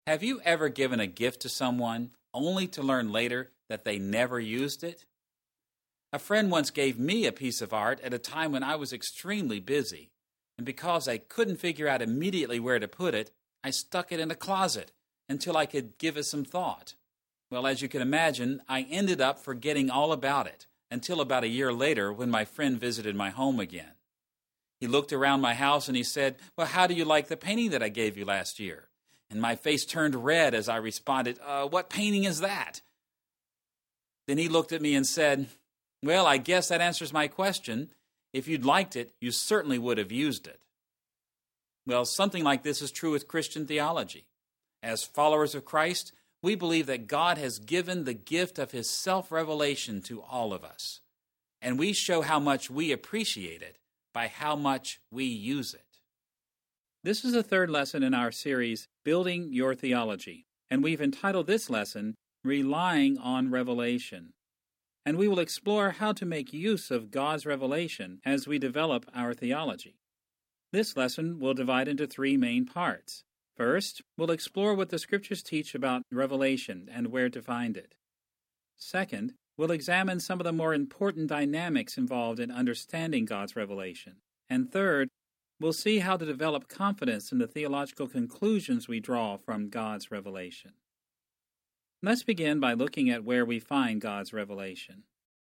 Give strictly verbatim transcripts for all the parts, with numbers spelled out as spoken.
Have you ever given a gift to someone only to learn later that they never used it? A friend once gave me a piece of art at a time when I was extremely busy, and because I couldn't figure out immediately where to put it, I stuck it in a closet until I could give it some thought. Well, as you can imagine, I ended up forgetting all about it until about a year later when my friend visited my home again. He looked around my house and he said, "Well, how do you like the painting that I gave you last year?" And my face turned red as I responded, uh, "What painting is that?" Then he looked at me and said, "Well, I guess that answers my question. If you'd liked it, you certainly would have used it." Well, something like this is true with Christian theology. As followers of Christ, we believe that God has given the gift of His self-revelation to all of us, and we show how much we appreciate it by how much we use it. This is the third lesson in our series, Building Your Theology, and we've entitled this lesson, Relying on Revelation. And we will explore how to make use of God's revelation as we develop our theology. This lesson will divide into three main parts. First, we'll explore what the Scriptures teach about revelation and where to find it. Second, we'll examine some of the more important dynamics involved in understanding God's revelation. And third, we'll see how to develop confidence in the theological conclusions we draw from God's revelation. Let's begin by looking at where we find God's revelation.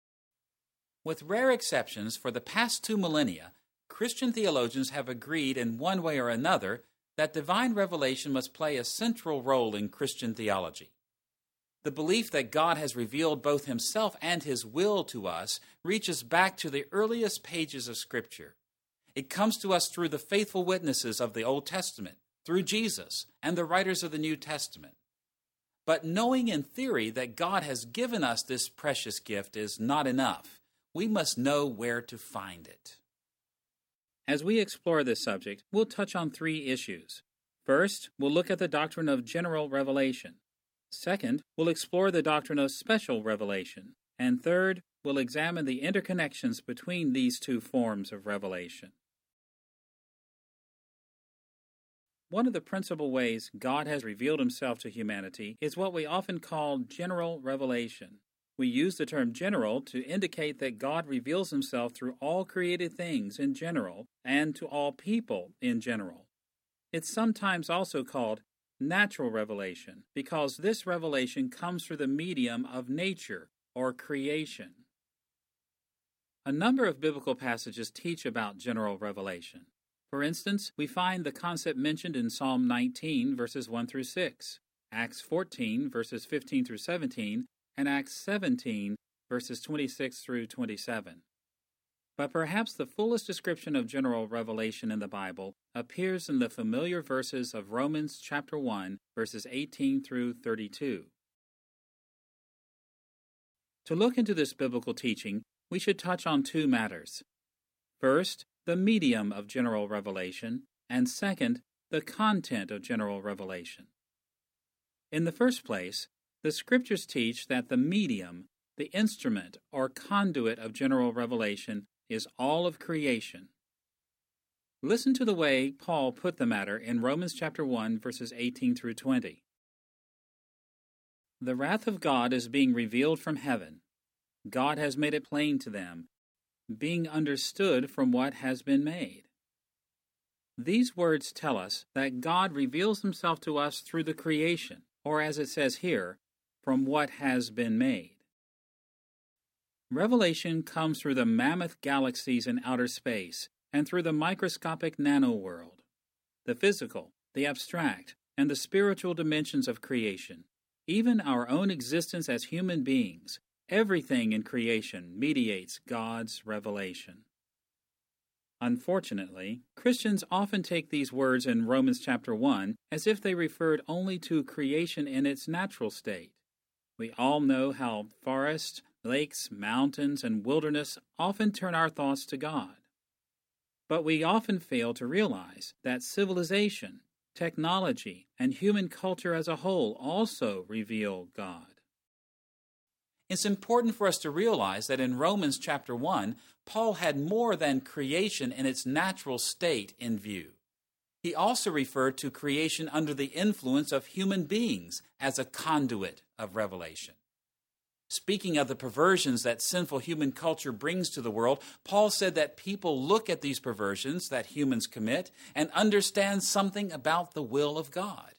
With rare exceptions, for the past two millennia, Christian theologians have agreed in one way or another that divine revelation must play a central role in Christian theology. The belief that God has revealed both Himself and His will to us reaches back to the earliest pages of Scripture. It comes to us through the faithful witnesses of the Old Testament, through Jesus, and the writers of the New Testament. But knowing in theory that God has given us this precious gift is not enough. We must know where to find it. As we explore this subject, we'll touch on three issues. First, we'll look at the doctrine of general revelation. Second, we'll explore the doctrine of special revelation. And third, we'll examine the interconnections between these two forms of revelation. One of the principal ways God has revealed Himself to humanity is what we often call general revelation. We use the term general to indicate that God reveals Himself through all created things in general and to all people in general. It's sometimes also called natural revelation because this revelation comes through the medium of nature or creation. A number of biblical passages teach about general revelation. For instance, we find the concept mentioned in Psalm nineteen, verses one through six, Acts fourteen, verses fifteen through seventeen, and Acts seventeen, verses twenty-six through twenty-seven. But perhaps the fullest description of general revelation in the Bible appears in the familiar verses of Romans chapter one, verses eighteen through thirty-two. To look into this biblical teaching, we should touch on two matters. First, the medium of general revelation, and second, the content of general revelation. In the first place, the Scriptures teach that the medium, the instrument or conduit of general revelation, is all of creation. Listen to the way Paul put the matter in Romans chapter one, verses eighteen through twenty. The wrath of God is being revealed from heaven. God has made it plain to them, being understood from what has been made. These words tell us that God reveals Himself to us through the creation, or as it says here, from what has been made. Revelation comes through the mammoth galaxies in outer space and through the microscopic nanoworld, the physical, the abstract, and the spiritual dimensions of creation. Even our own existence as human beings, everything in creation mediates God's revelation. Unfortunately, Christians often take these words in Romans chapter one as if they referred only to creation in its natural state. We all know how forests, lakes, mountains, and wilderness often turn our thoughts to God. But we often fail to realize that civilization, technology, and human culture as a whole also reveal God. It's important for us to realize that in Romans chapter one, Paul had more than creation in its natural state in view. He He also referred to creation under the influence of human beings as a conduit of revelation. Speaking of the perversions that sinful human culture brings to the world, Paul said that people look at these perversions that humans commit and understand something about the will of God.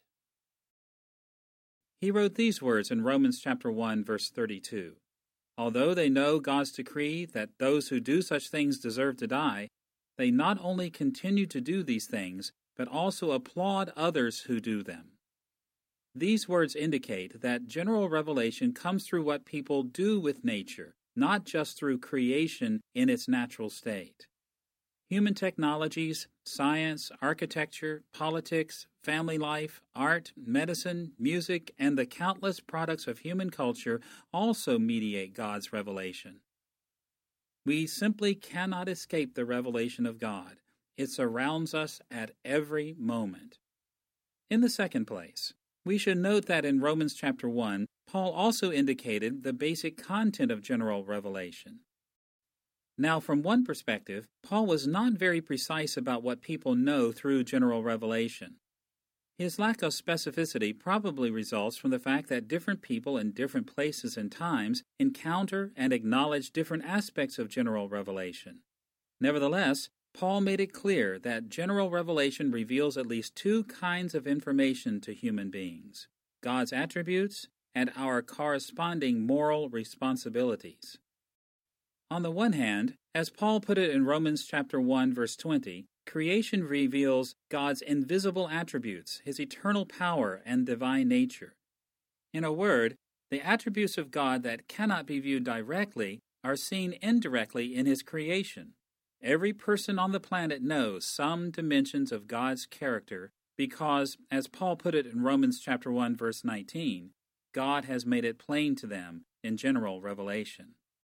He wrote these words in Romans chapter one, verse thirty-two. Although they know God's decree that those who do such things deserve to die, they not only continue to do these things, but also applaud others who do them. These words indicate that general revelation comes through what people do with nature, not just through creation in its natural state. Human technologies, science, architecture, politics, family life, art, medicine, music, and the countless products of human culture also mediate God's revelation. We simply cannot escape the revelation of God. It surrounds us at every moment. In the second place, we should note that in Romans chapter one, Paul also indicated the basic content of general revelation. Now, from one perspective, Paul was not very precise about what people know through general revelation. His lack of specificity probably results from the fact that different people in different places and times encounter and acknowledge different aspects of general revelation. Nevertheless, Paul made it clear that general revelation reveals at least two kinds of information to human beings: God's attributes and our corresponding moral responsibilities. On the one hand, as Paul put it in Romans chapter one, verse twenty, creation reveals God's invisible attributes, his eternal power and divine nature. In a word, the attributes of God that cannot be viewed directly are seen indirectly in his creation. Every person on the planet knows some dimensions of God's character because, as Paul put it in Romans chapter one, verse nineteen, God has made it plain to them in general revelation.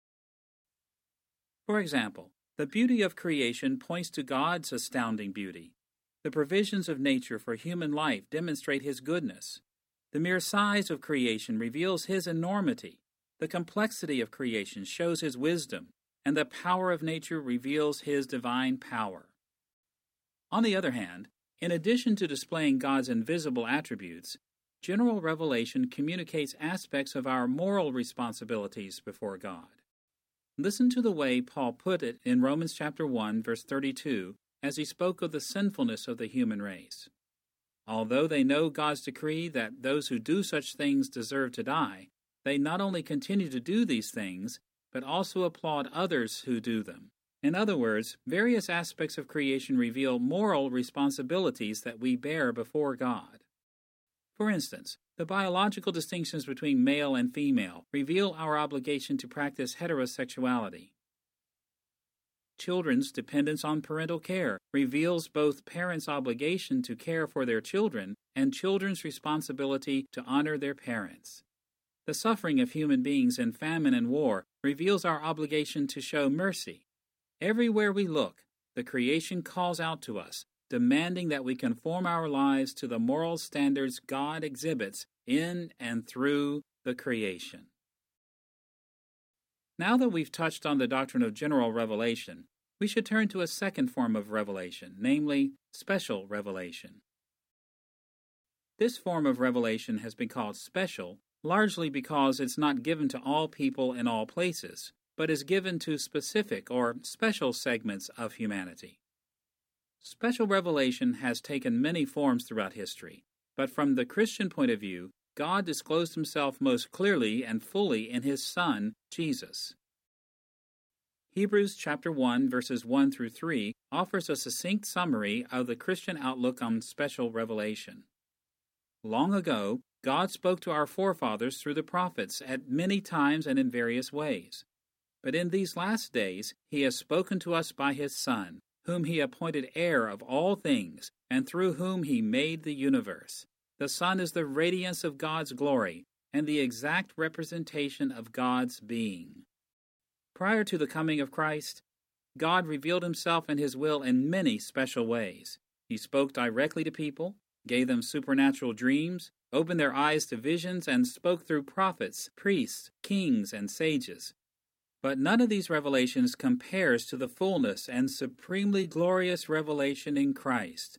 For example, the beauty of creation points to God's astounding beauty. The provisions of nature for human life demonstrate his goodness. The mere size of creation reveals his enormity. The complexity of creation shows his wisdom, and the power of nature reveals his divine power. On the other hand, in addition to displaying God's invisible attributes, general revelation communicates aspects of our moral responsibilities before God. Listen to the way Paul put it in Romans chapter one, verse thirty-two, as he spoke of the sinfulness of the human race. Although they know God's decree that those who do such things deserve to die, they not only continue to do these things, but also applaud others who do them. In other words, various aspects of creation reveal moral responsibilities that we bear before God. For instance, the biological distinctions between male and female reveal our obligation to practice heterosexuality. Children's dependence on parental care reveals both parents' obligation to care for their children and children's responsibility to honor their parents. The suffering of human beings in famine and war reveals our obligation to show mercy. Everywhere we look, the creation calls out to us, demanding that we conform our lives to the moral standards God exhibits in and through the creation. Now that we've touched on the doctrine of general revelation, we should turn to a second form of revelation, namely special revelation. This form of revelation has been called special largely because it's not given to all people in all places, but is given to specific or special segments of humanity. Special revelation has taken many forms throughout history, but from the Christian point of view, God disclosed himself most clearly and fully in his Son, Jesus. Hebrews chapter one, verses one through three offers a succinct summary of the Christian outlook on special revelation. Long ago, God spoke to our forefathers through the prophets at many times and in various ways. But in these last days, he has spoken to us by his Son, whom he appointed heir of all things, and through whom he made the universe. The Son is the radiance of God's glory, and the exact representation of God's being. Prior to the coming of Christ, God revealed himself and his will in many special ways. He spoke directly to people, gave them supernatural dreams, opened their eyes to visions, and spoke through prophets, priests, kings, and sages. But none of these revelations compares to the fullness and supremely glorious revelation in Christ.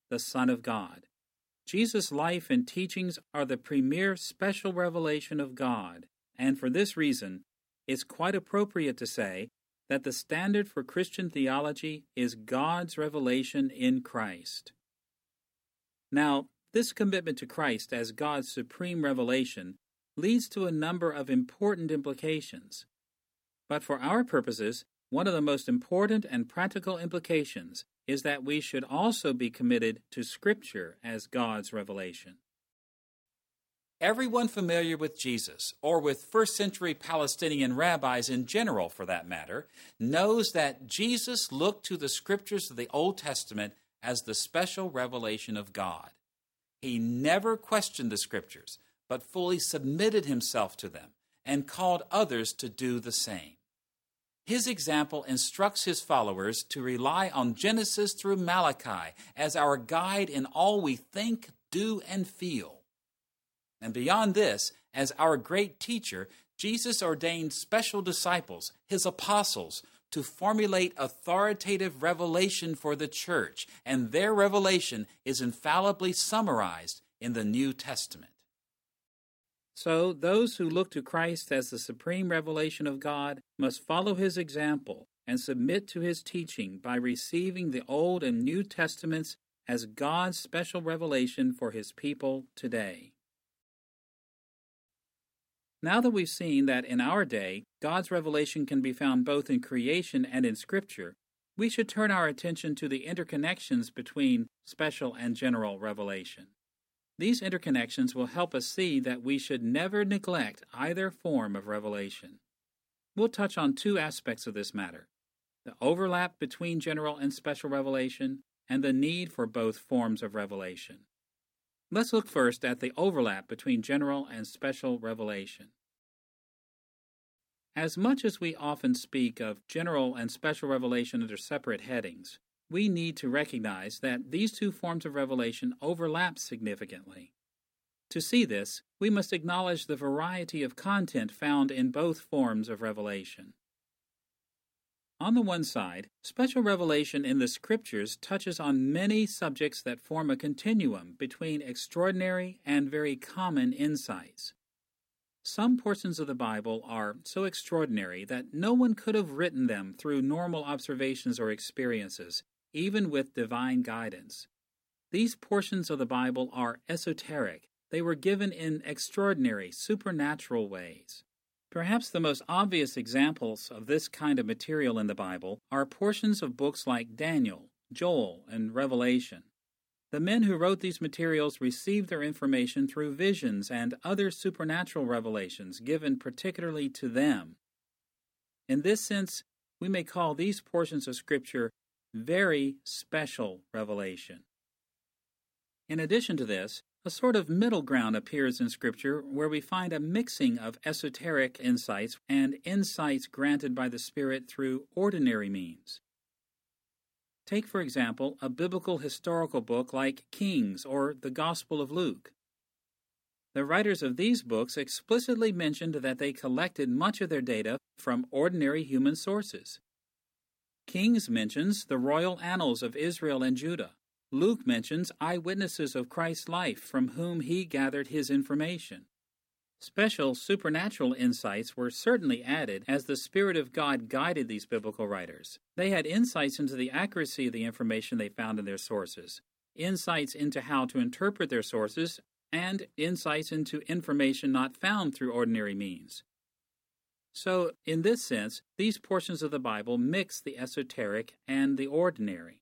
the Son of God. Jesus' life and teachings are the premier special revelation of God, and for this reason, it's quite appropriate to say that the standard for Christian theology is God's revelation in Christ. Now, this commitment to Christ as God's supreme revelation leads to a number of important implications. But for our purposes, one of the most important and practical implications is that we should also be committed to Scripture as God's revelation. Everyone familiar with Jesus, or with first century Palestinian rabbis in general for that matter, knows that Jesus looked to the Scriptures of the Old Testament as the special revelation of God. He never questioned the Scriptures, but fully submitted himself to them and called others to do the same. His example instructs his followers to rely on Genesis through Malachi as our guide in all we think, do, and feel. And beyond this, as our great teacher, Jesus ordained special disciples, his apostles, to formulate authoritative revelation for the church, and their revelation is infallibly summarized in the New Testament. So, those who look to Christ as the supreme revelation of God must follow his example and submit to his teaching by receiving the Old and New Testaments as God's special revelation for his people today. Now that we've seen that in our day, God's revelation can be found both in creation and in Scripture, we should turn our attention to the interconnections between special and general revelation. These interconnections will help us see that we should never neglect either form of revelation. We'll touch on two aspects of this matter: the overlap between general and special revelation, and the need for both forms of revelation. Let's look first at the overlap between general and special revelation. As much as we often speak of general and special revelation under separate headings, we need to recognize that these two forms of revelation overlap significantly. To see this, we must acknowledge the variety of content found in both forms of revelation. On the one side, special revelation in the Scriptures touches on many subjects that form a continuum between extraordinary and very common insights. Some portions of the Bible are so extraordinary that no one could have written them through normal observations or experiences, even with divine guidance. These portions of the Bible are esoteric. They were given in extraordinary, supernatural ways. Perhaps the most obvious examples of this kind of material in the Bible are portions of books like Daniel, Joel, and Revelation. The men who wrote these materials received their information through visions and other supernatural revelations given particularly to them. In this sense, we may call these portions of Scripture very special revelation. In addition to this, a sort of middle ground appears in Scripture where we find a mixing of esoteric insights and insights granted by the Spirit through ordinary means. Take, for example, a biblical historical book like Kings or the Gospel of Luke. The writers of these books explicitly mentioned that they collected much of their data from ordinary human sources. Kings mentions the royal annals of Israel and Judah. Luke mentions eyewitnesses of Christ's life from whom he gathered his information. Special supernatural insights were certainly added as the Spirit of God guided these biblical writers. They had insights into the accuracy of the information they found in their sources, insights into how to interpret their sources, and insights into information not found through ordinary means. So, in this sense, these portions of the Bible mix the esoteric and the ordinary.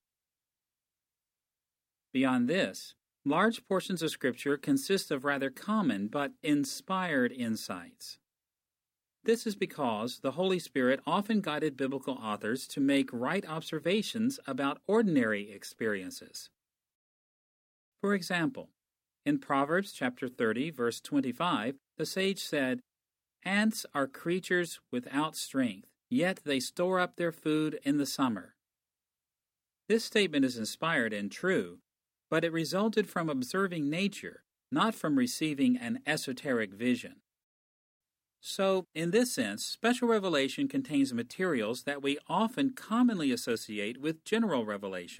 Beyond this, large portions of Scripture consist of rather common but inspired insights. This is because the Holy Spirit often guided biblical authors to make right observations about ordinary experiences. For example, in Proverbs chapter thirty, verse twenty-five, the sage said, "Ants are creatures without strength, yet they store up their food in the summer." This statement is inspired and true, but it resulted from observing nature, not from receiving an esoteric vision. So, in this sense, special revelation contains materials that we often commonly associate with general revelation,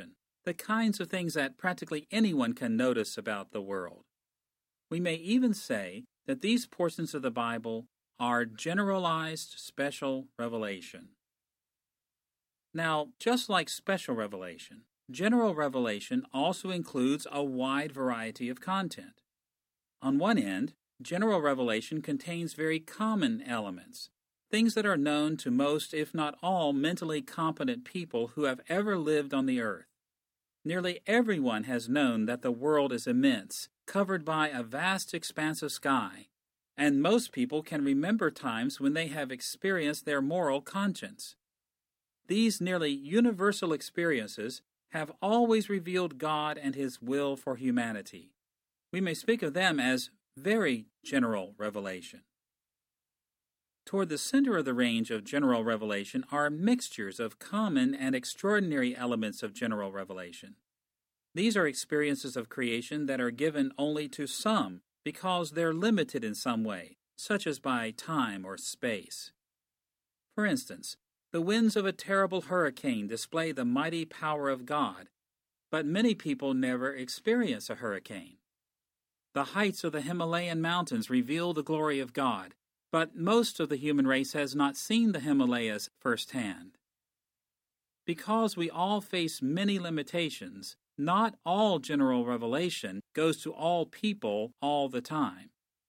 the kinds of things that practically anyone can notice about the world. We may even say that these portions of the Bible are generalized special revelation. Now, just like special revelation, general revelation also includes a wide variety of content. On one end, general revelation contains very common elements, things that are known to most, if not all, mentally competent people who have ever lived on the earth. Nearly everyone has known that the world is immense, covered by a vast expanse of sky, and most people can remember times when they have experienced their moral conscience. These nearly universal experiences have always revealed God and His will for humanity. We may speak of them as very general revelation. Toward the center of the range of general revelation are mixtures of common and extraordinary elements of general revelation. These are experiences of creation that are given only to some because they're limited in some way, such as by time or space. For instance, the winds of a terrible hurricane display the mighty power of God, but many people never experience a hurricane. The heights of the Himalayan mountains reveal the glory of God, but most of the human race has not seen the Himalayas firsthand. Because we all face many limitations, not all general revelation goes to all people all the time.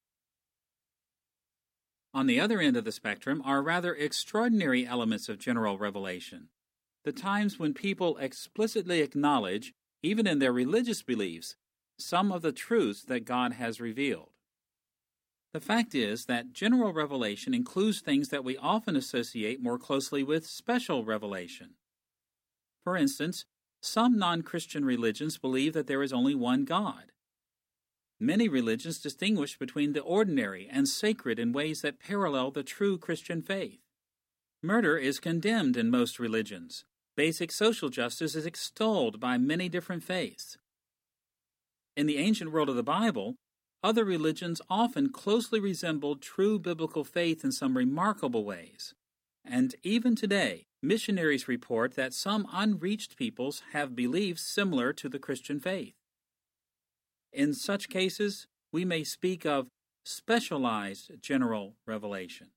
On the other end of the spectrum are rather extraordinary elements of general revelation, the times when people explicitly acknowledge, even in their religious beliefs, some of the truths that God has revealed. The fact is that general revelation includes things that we often associate more closely with special revelation. For instance, some non-Christian religions believe that there is only one God. Many religions distinguish between the ordinary and sacred in ways that parallel the true Christian faith. Murder is condemned in most religions. Basic social justice is extolled by many different faiths. In the ancient world of the Bible, other religions often closely resembled true biblical faith in some remarkable ways. And even today, missionaries report that some unreached peoples have beliefs similar to the Christian faith. In such cases, we may speak of specialized general revelation.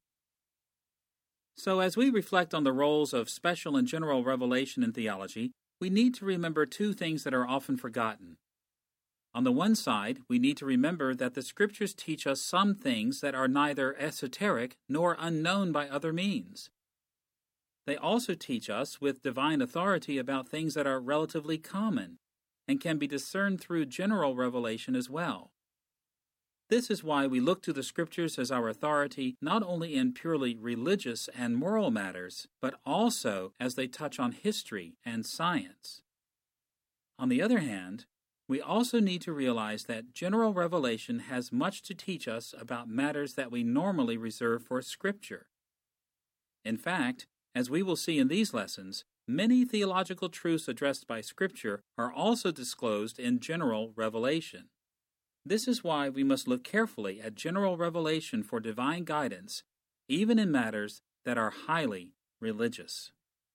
So as we reflect on the roles of special and general revelation in theology, we need to remember two things that are often forgotten. On the one side, we need to remember that the Scriptures teach us some things that are neither esoteric nor unknown by other means. They also teach us with divine authority about things that are relatively common and can be discerned through general revelation as well. This is why we look to the Scriptures as our authority not only in purely religious and moral matters, but also as they touch on history and science. On the other hand, we also need to realize that general revelation has much to teach us about matters that we normally reserve for Scripture. In fact, as we will see in these lessons, many theological truths addressed by Scripture are also disclosed in general revelation. This is why we must look carefully at general revelation for divine guidance, even in matters that are highly religious.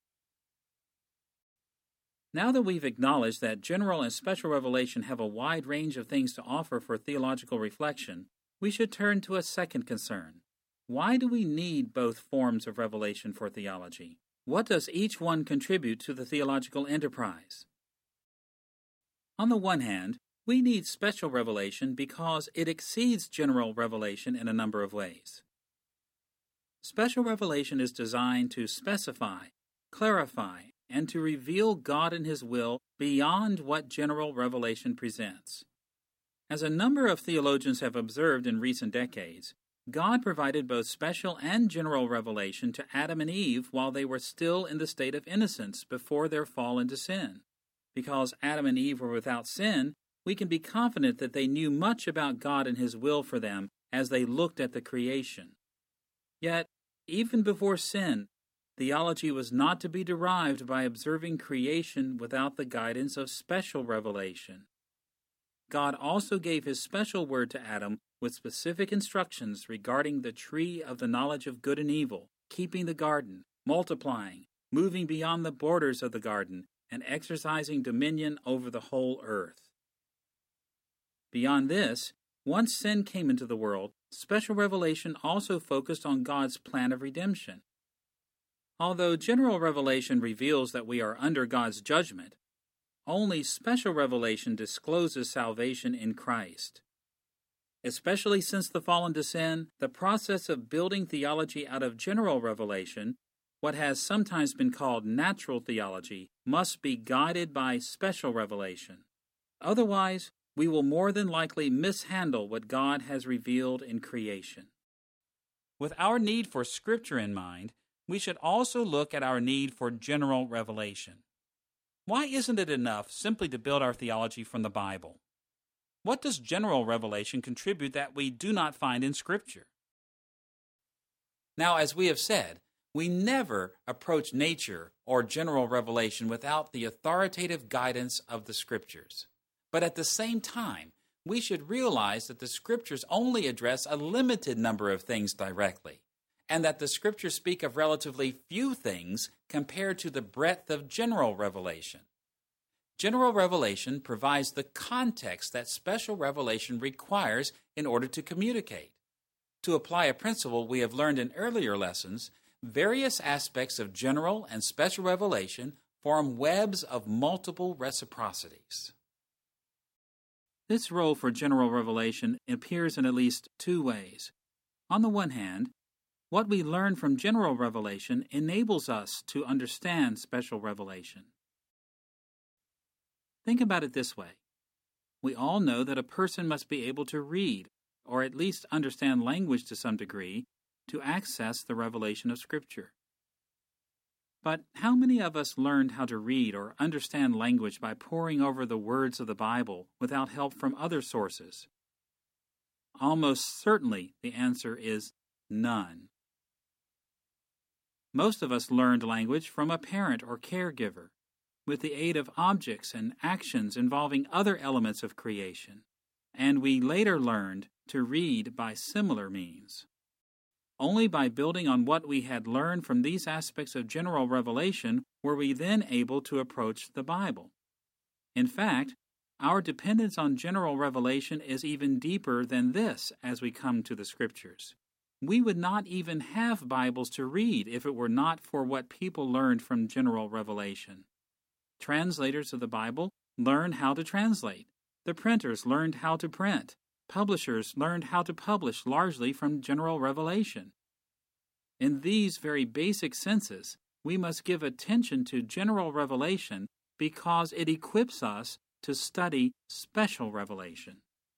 Now that we've acknowledged that general and special revelation have a wide range of things to offer for theological reflection, we should turn to a second concern. Why do we need both forms of revelation for theology? What does each one contribute to the theological enterprise? On the one hand, we need special revelation because it exceeds general revelation in a number of ways. Special revelation is designed to specify, clarify, and to reveal God and His will beyond what general revelation presents. As a number of theologians have observed in recent decades, God provided both special and general revelation to Adam and Eve while they were still in the state of innocence before their fall into sin. Because Adam and Eve were without sin, we can be confident that they knew much about God and His will for them as they looked at the creation. Yet, even before sin, theology was not to be derived by observing creation without the guidance of special revelation. God also gave His special word to Adam with specific instructions regarding the tree of the knowledge of good and evil, keeping the garden, multiplying, moving beyond the borders of the garden, and exercising dominion over the whole earth. Beyond this, once sin came into the world, special revelation also focused on God's plan of redemption. Although general revelation reveals that we are under God's judgment, only special revelation discloses salvation in Christ. Especially since the fall into sin, the process of building theology out of general revelation, what has sometimes been called natural theology, must be guided by special revelation. Otherwise, we will more than likely mishandle what God has revealed in creation. With our need for Scripture in mind, we should also look at our need for general revelation. Why isn't it enough simply to build our theology from the Bible? What does general revelation contribute that we do not find in Scripture? Now, as we have said, we never approach nature or general revelation without the authoritative guidance of the Scriptures. But at the same time, we should realize that the Scriptures only address a limited number of things directly, and that the Scriptures speak of relatively few things compared to the breadth of general revelation. General revelation provides the context that special revelation requires in order to communicate. To apply a principle we have learned in earlier lessons, various aspects of general and special revelation form webs of multiple reciprocities. This role for general revelation appears in at least two ways. On the one hand, what we learn from general revelation enables us to understand special revelation. Think about it this way. We all know that a person must be able to read, or at least understand language to some degree, to access the revelation of Scripture. But how many of us learned how to read or understand language by poring over the words of the Bible without help from other sources? Almost certainly the answer is none. Most of us learned language from a parent or caregiver, with the aid of objects and actions involving other elements of creation, and we later learned to read by similar means. Only by building on what we had learned from these aspects of general revelation were we then able to approach the Bible. In fact, our dependence on general revelation is even deeper than this as we come to the Scriptures. We would not even have Bibles to read if it were not for what people learned from general revelation. Translators of the Bible learned how to translate. The printers learned how to print. Publishers learned how to publish largely from general revelation. In these very basic senses, we must give attention to general revelation because it equips us to study special revelation.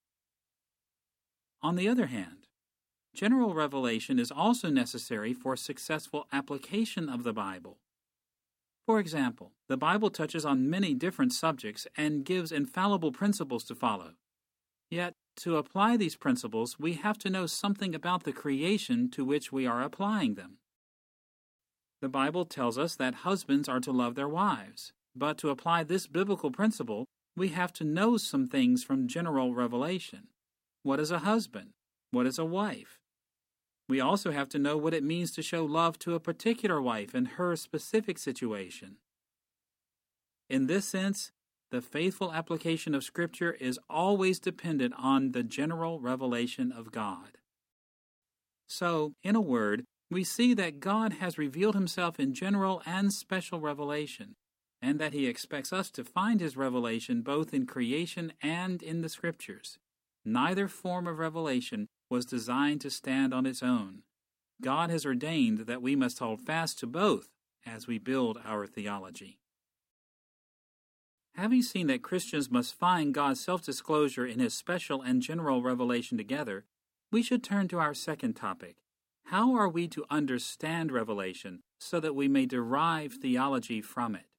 On the other hand, general revelation is also necessary for successful application of the Bible. For example, the Bible touches on many different subjects and gives infallible principles to follow. Yet, to apply these principles, we have to know something about the creation to which we are applying them. The Bible tells us that husbands are to love their wives, but to apply this biblical principle, we have to know some things from general revelation. What is a husband? What is a wife? We also have to know what it means to show love to a particular wife in her specific situation. In this sense, the faithful application of Scripture is always dependent on the general revelation of God. So, in a word, we see that God has revealed Himself in general and special revelation, and that He expects us to find His revelation both in creation and in the Scriptures. Neither form of revelation was designed to stand on its own. God has ordained that we must hold fast to both as we build our theology. Having seen that Christians must find God's self-disclosure in His special and general revelation together, we should turn to our second topic. How are we to understand revelation so that we may derive theology from it?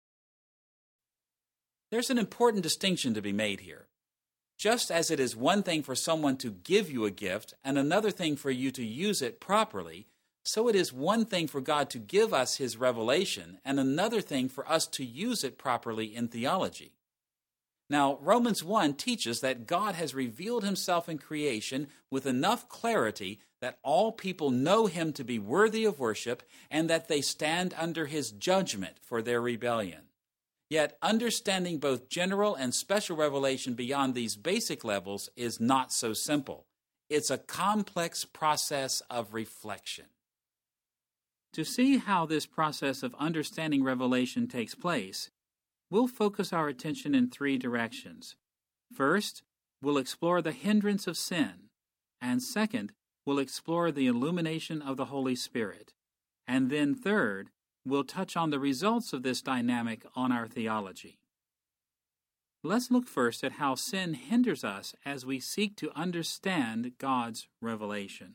There's an important distinction to be made here. Just as it is one thing for someone to give you a gift and another thing for you to use it properly, so it is one thing for God to give us His revelation and another thing for us to use it properly in theology. Now, Romans one teaches that God has revealed Himself in creation with enough clarity that all people know Him to be worthy of worship and that they stand under His judgment for their rebellion. Yet understanding both general and special revelation beyond these basic levels is not so simple. It's a complex process of reflection. To see how this process of understanding revelation takes place, we'll focus our attention in three directions. First, we'll explore the hindrance of sin, and second, we'll explore the illumination of the Holy Spirit, and then third, we'll touch on the results of this dynamic on our theology. Let's look first at how sin hinders us as we seek to understand God's revelation.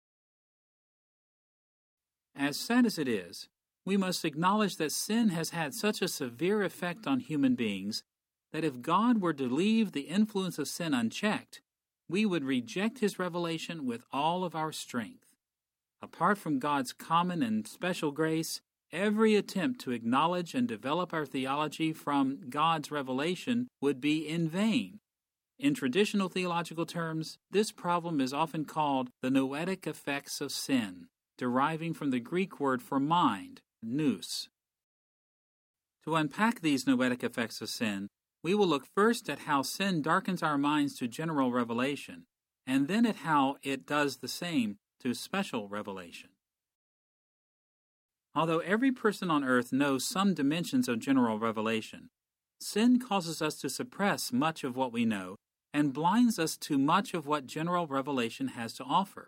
As sad as it is, we must acknowledge that sin has had such a severe effect on human beings that if God were to leave the influence of sin unchecked, we would reject His revelation with all of our strength. Apart from God's common and special grace, every attempt to acknowledge and develop our theology from God's revelation would be in vain. In traditional theological terms, this problem is often called the noetic effects of sin, deriving from the Greek word for mind, nous. To unpack these noetic effects of sin, we will look first at how sin darkens our minds to general revelation, and then at how it does the same to special revelation. Although every person on earth knows some dimensions of general revelation, sin causes us to suppress much of what we know and blinds us to much of what general revelation has to offer.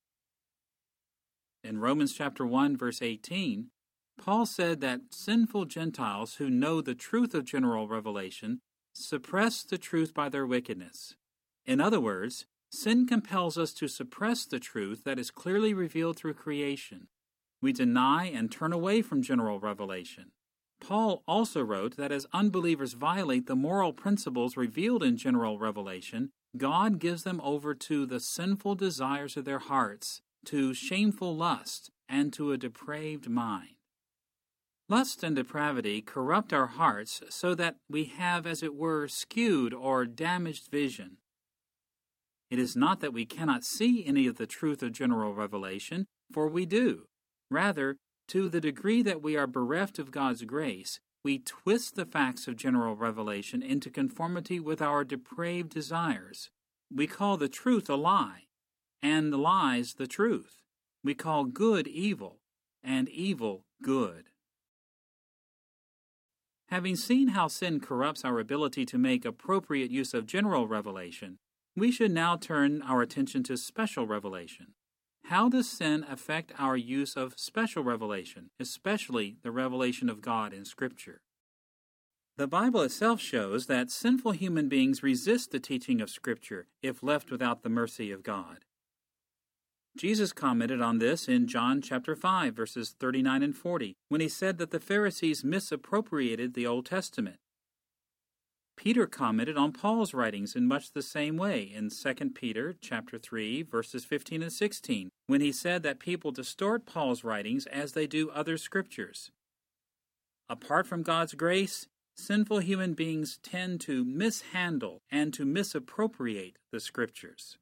In Romans chapter one, verse eighteen, Paul said that sinful Gentiles who know the truth of general revelation suppress the truth by their wickedness. In other words, sin compels us to suppress the truth that is clearly revealed through creation. We deny and turn away from general revelation. Paul also wrote that as unbelievers violate the moral principles revealed in general revelation, God gives them over to the sinful desires of their hearts, to shameful lust, and to a depraved mind. Lust and depravity corrupt our hearts so that we have, as it were, skewed or damaged vision. It is not that we cannot see any of the truth of general revelation, for we do. Rather, to the degree that we are bereft of God's grace, we twist the facts of general revelation into conformity with our depraved desires. We call the truth a lie, and the lies the truth. We call good evil, and evil good. Having seen how sin corrupts our ability to make appropriate use of general revelation, we should now turn our attention to special revelation. How does sin affect our use of special revelation, especially the revelation of God in Scripture? The Bible itself shows that sinful human beings resist the teaching of Scripture if left without the mercy of God. Jesus commented on this in John chapter five, verses thirty-nine and forty, when he said that the Pharisees misappropriated the Old Testament. Peter commented on Paul's writings in much the same way in Second Peter chapter three, verses fifteen and sixteen, when he said that people distort Paul's writings as they do other scriptures. Apart from God's grace, sinful human beings tend to mishandle and to misappropriate the scriptures.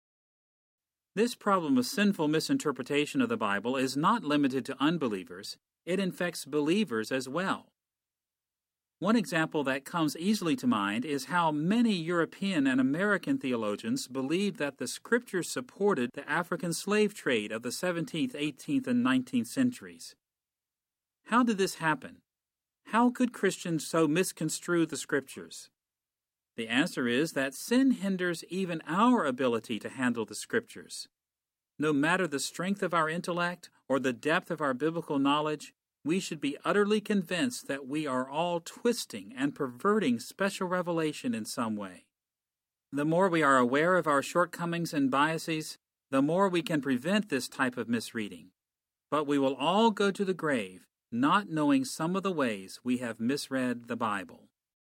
This problem of sinful misinterpretation of the Bible is not limited to unbelievers. It infects believers as well. One example that comes easily to mind is how many European and American theologians believed that the Scriptures supported the African slave trade of the seventeenth, eighteenth, and nineteenth centuries. How did this happen? How could Christians so misconstrue the Scriptures? The answer is that sin hinders even our ability to handle the Scriptures. No matter the strength of our intellect or the depth of our biblical knowledge, we should be utterly convinced that we are all twisting and perverting special revelation in some way. The more we are aware of our shortcomings and biases, the more we can prevent this type of misreading. But we will all go to the grave not knowing some of the ways we have misread the Bible.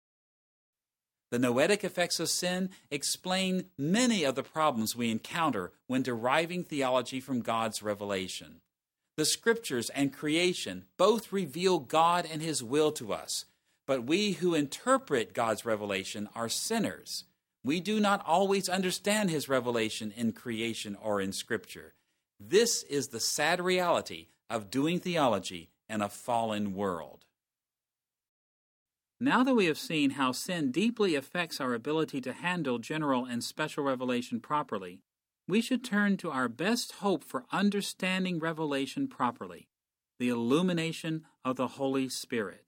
The noetic effects of sin explain many of the problems we encounter when deriving theology from God's revelation. The Scriptures and creation both reveal God and His will to us, but we who interpret God's revelation are sinners. We do not always understand His revelation in creation or in Scripture. This is the sad reality of doing theology in a fallen world. Now that we have seen how sin deeply affects our ability to handle general and special revelation properly, we should turn to our best hope for understanding revelation properly, the illumination of the Holy Spirit.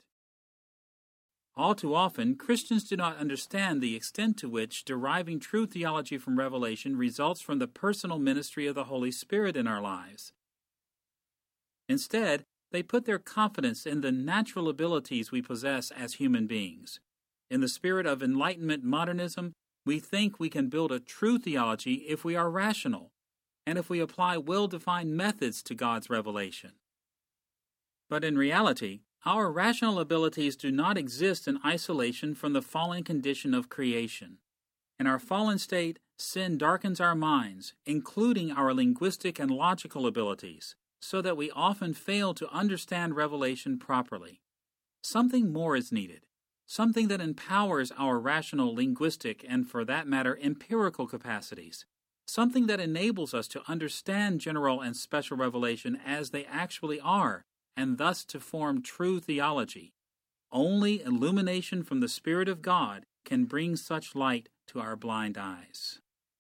All too often, Christians do not understand the extent to which deriving true theology from revelation results from the personal ministry of the Holy Spirit in our lives. Instead, they put their confidence in the natural abilities we possess as human beings. In the spirit of Enlightenment modernism, we think we can build a true theology if we are rational, and if we apply well-defined methods to God's revelation. But in reality, our rational abilities do not exist in isolation from the fallen condition of creation. In our fallen state, sin darkens our minds, including our linguistic and logical abilities, so that we often fail to understand revelation properly. Something more is needed, something that empowers our rational, linguistic, and for that matter, empirical capacities, something that enables us to understand general and special revelation as they actually are, and thus to form true theology. Only illumination from the Spirit of God can bring such light to our blind eyes.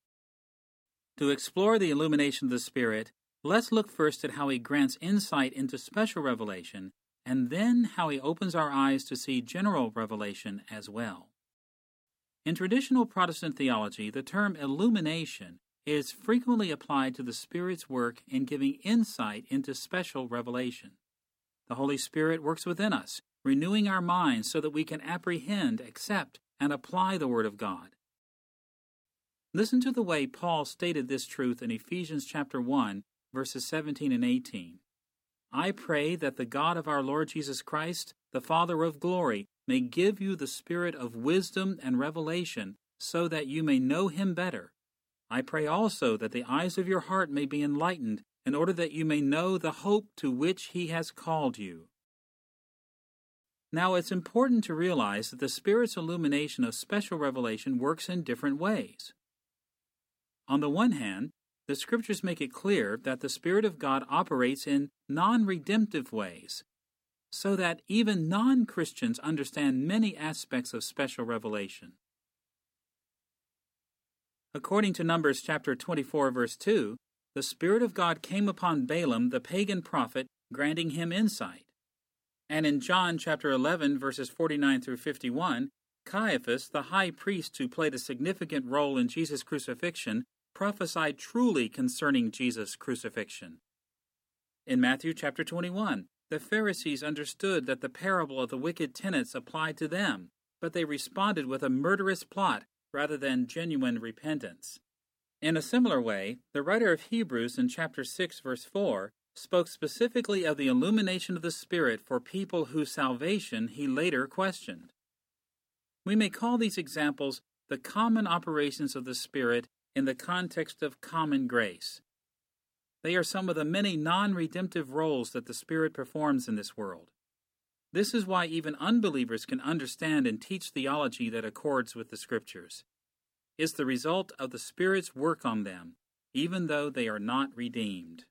To explore the illumination of the Spirit, let's look first at how He grants insight into special revelation, and then how He opens our eyes to see general revelation as well. In traditional Protestant theology, the term illumination is frequently applied to the Spirit's work in giving insight into special revelation. The Holy Spirit works within us, renewing our minds so that we can apprehend, accept, and apply the Word of God. Listen to the way Paul stated this truth in Ephesians chapter one, verses seventeen and eighteen. I pray that the God of our Lord Jesus Christ, the Father of glory, may give you the spirit of wisdom and revelation, so that you may know Him better. I pray also that the eyes of your heart may be enlightened, in order that you may know the hope to which He has called you. Now, it's important to realize that the Spirit's illumination of special revelation works in different ways. On the one hand, the Scriptures make it clear that the Spirit of God operates in non-redemptive ways, so that even non-Christians understand many aspects of special revelation. According to Numbers chapter twenty-four, verse two, the Spirit of God came upon Balaam, the pagan prophet, granting him insight. And in John chapter eleven, verses forty-nine through fifty-one, Caiaphas, the high priest who played a significant role in Jesus' crucifixion, prophesied truly concerning Jesus' crucifixion. In Matthew chapter twenty-one, the Pharisees understood that the parable of the wicked tenants applied to them, but they responded with a murderous plot rather than genuine repentance. In a similar way, the writer of Hebrews in chapter six, verse four, spoke specifically of the illumination of the Spirit for people whose salvation he later questioned. We may call these examples the common operations of the Spirit in the context of common grace. They are some of the many non-redemptive roles that the Spirit performs in this world. This is why even unbelievers can understand and teach theology that accords with the Scriptures. It's the result of the Spirit's work on them, even though they are not redeemed.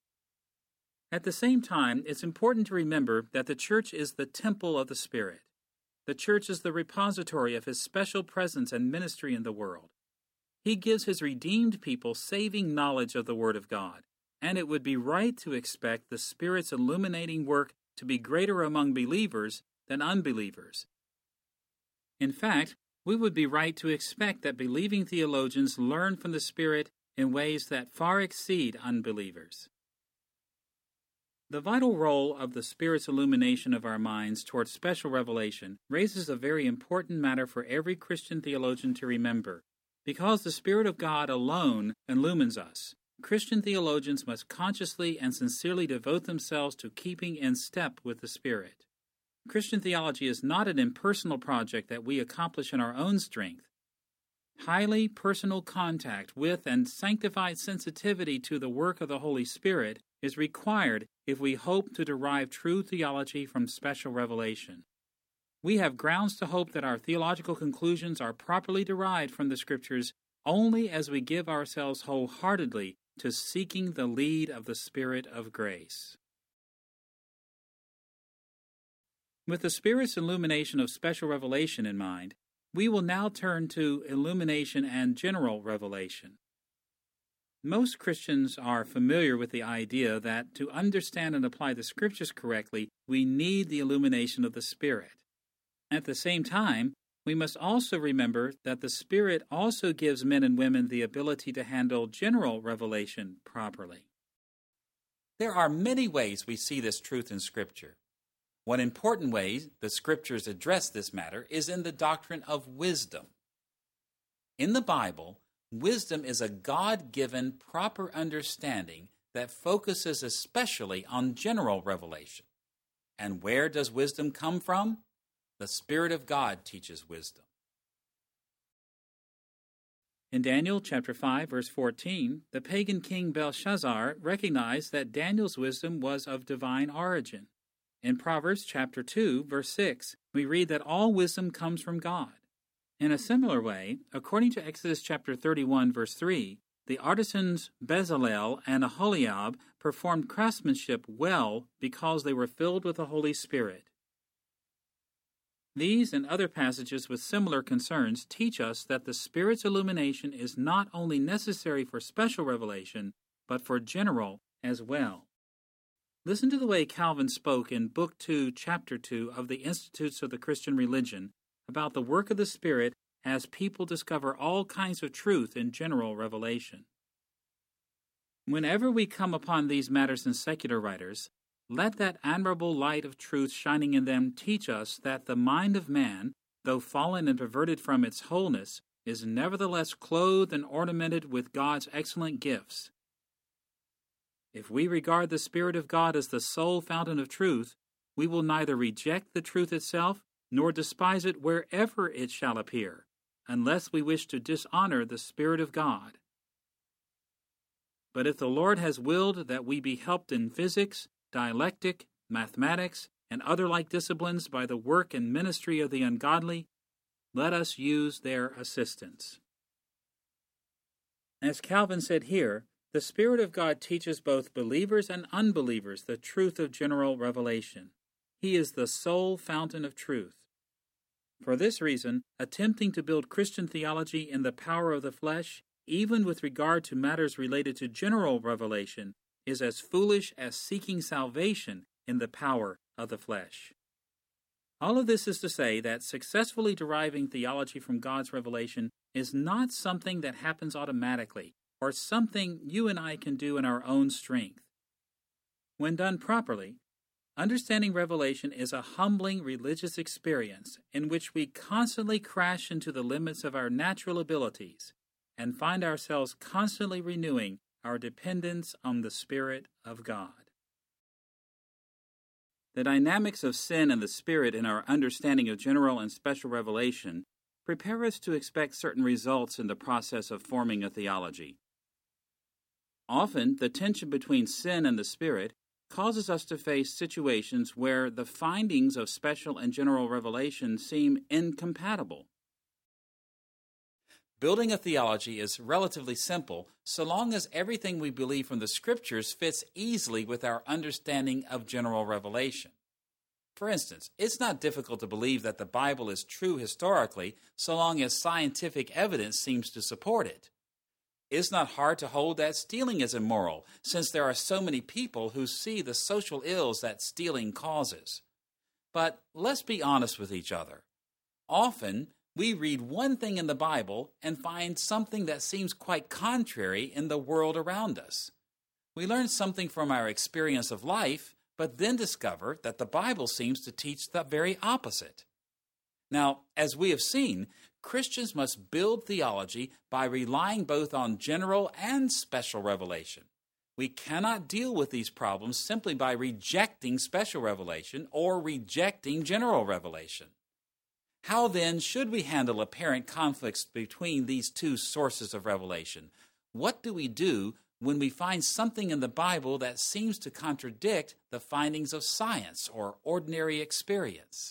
At the same time, it's important to remember that the church is the temple of the Spirit. The church is the repository of His special presence and ministry in the world. He gives His redeemed people saving knowledge of the Word of God, and it would be right to expect the Spirit's illuminating work to be greater among believers than unbelievers. In fact, we would be right to expect that believing theologians learn from the Spirit in ways that far exceed unbelievers. The vital role of the Spirit's illumination of our minds towards special revelation raises a very important matter for every Christian theologian to remember. Because the Spirit of God alone illumines us, Christian theologians must consciously and sincerely devote themselves to keeping in step with the Spirit. Christian theology is not an impersonal project that we accomplish in our own strength. Highly personal contact with and sanctified sensitivity to the work of the Holy Spirit is required if we hope to derive true theology from special revelation. We have grounds to hope that our theological conclusions are properly derived from the Scriptures only as we give ourselves wholeheartedly to seeking the lead of the Spirit of grace. With the Spirit's illumination of special revelation in mind, we will now turn to illumination and general revelation. Most Christians are familiar with the idea that to understand and apply the Scriptures correctly, we need the illumination of the Spirit. At the same time, we must also remember that the Spirit also gives men and women the ability to handle general revelation properly. There are many ways we see this truth in Scripture. One important way the Scriptures address this matter is in the doctrine of wisdom. In the Bible, wisdom is a God-given proper understanding that focuses especially on general revelation. And where does wisdom come from? The Spirit of God teaches wisdom. In Daniel chapter five, verse fourteen, the pagan king Belshazzar recognized that Daniel's wisdom was of divine origin. In Proverbs chapter two, verse six, we read that all wisdom comes from God. In a similar way, according to Exodus chapter thirty-one, verse three, the artisans Bezalel and Aholiab performed craftsmanship well because they were filled with the Holy Spirit. These and other passages with similar concerns teach us that the Spirit's illumination is not only necessary for special revelation, but for general as well. Listen to the way Calvin spoke in Book two, Chapter two of the Institutes of the Christian Religion about the work of the Spirit as people discover all kinds of truth in general revelation. Whenever we come upon these matters in secular writers, let that admirable light of truth shining in them teach us that the mind of man, though fallen and perverted from its wholeness, is nevertheless clothed and ornamented with God's excellent gifts. If we regard the Spirit of God as the sole fountain of truth, we will neither reject the truth itself nor despise it wherever it shall appear, unless we wish to dishonor the Spirit of God. But if the Lord has willed that we be helped in physics, dialectic, mathematics, and other like disciplines by the work and ministry of the ungodly, let us use their assistance. As Calvin said here, the Spirit of God teaches both believers and unbelievers the truth of general revelation. He is the sole fountain of truth. For this reason, attempting to build Christian theology in the power of the flesh, even with regard to matters related to general revelation, is as foolish as seeking salvation in the power of the flesh. All of this is to say that successfully deriving theology from God's revelation is not something that happens automatically, or something you and I can do in our own strength. When done properly, understanding revelation is a humbling religious experience in which we constantly crash into the limits of our natural abilities and find ourselves constantly renewing our dependence on the Spirit of God. The dynamics of sin and the Spirit in our understanding of general and special revelation prepare us to expect certain results in the process of forming a theology. Often, the tension between sin and the Spirit causes us to face situations where the findings of special and general revelation seem incompatible. Building a theology is relatively simple so long as everything we believe from the Scriptures fits easily with our understanding of general revelation. For instance, it's not difficult to believe that the Bible is true historically so long as scientific evidence seems to support it. It's not hard to hold that stealing is immoral, since there are so many people who see the social ills that stealing causes. But let's be honest with each other. Often, we read one thing in the Bible and find something that seems quite contrary in the world around us. We learn something from our experience of life, but then discover that the Bible seems to teach the very opposite. Now, as we have seen, Christians must build theology by relying both on general and special revelation. We cannot deal with these problems simply by rejecting special revelation or rejecting general revelation. How then should we handle apparent conflicts between these two sources of revelation? What do we do when we find something in the Bible that seems to contradict the findings of science or ordinary experience?